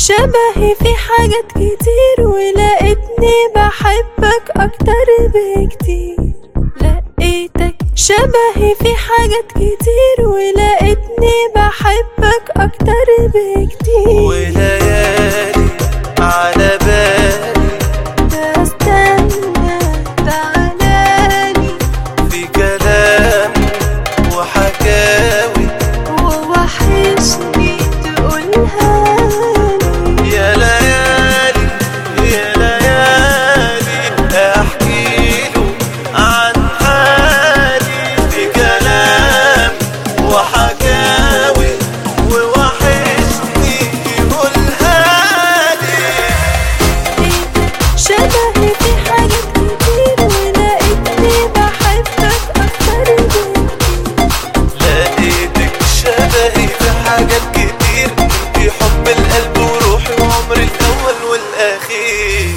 شبهي في حاجات كتير، ولقيتني بحبك اكتر بكتير. لقيتك شبهي في حاجات كتير، ولقيتني بحبك اكتر بكتير. وليالي على بالي بستنى تعالالي، في كلام وحكاوي ووحشني تقولها لي. يا ليالي يا ليالي احكي له عن حالي، في كلام وحكاوي ووحشني يقولها لي. شبهي في حاجات كتير، ولقيتني بحبك اكتر بكتير. لقيتك شبهي في حاجات كتير، في حب القلب وروحي وعمري الأول والأخير.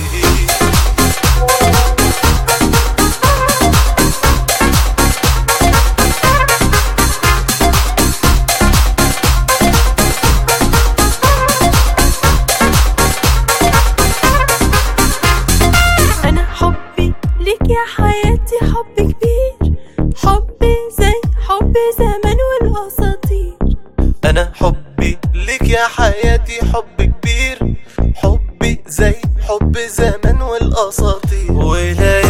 أنا حبي ليك يا حياتي حب كبير، حبي زي حب زمان والأساطير. أنا حبي ليك يا حياتي حب كبير، حبي زي حب زمان والأساطير.